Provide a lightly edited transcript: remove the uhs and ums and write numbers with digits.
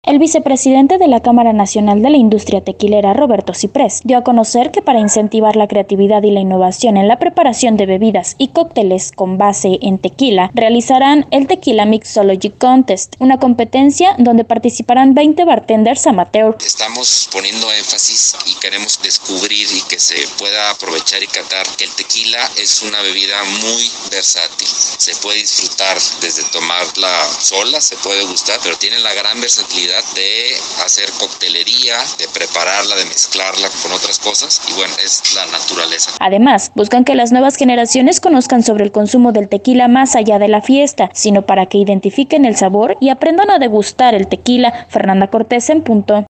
El vicepresidente de la Cámara Nacional de la Industria Tequilera, Roberto Ciprés, dio a conocer que para incentivar la creatividad y la innovación en la preparación de bebidas y cócteles con base en tequila, realizarán el Tequila Mixology Contest, una competencia donde participarán 20 bartenders amateur. Estamos poniendo énfasis y queremos descubrir y que se pueda aprovechar y catar que el tequila es una bebida muy versátil. Se puede disfrutar desde tomarla sola, se puede gustar, pero tiene la gran versatilidad de hacer coctelería, de prepararla, de mezclarla con otras cosas y bueno, es la naturaleza. Además, buscan que las nuevas generaciones conozcan sobre el consumo del tequila más allá de la fiesta, sino para que identifiquen el sabor y aprendan a degustar el tequila. Fernanda Cortés en Punto.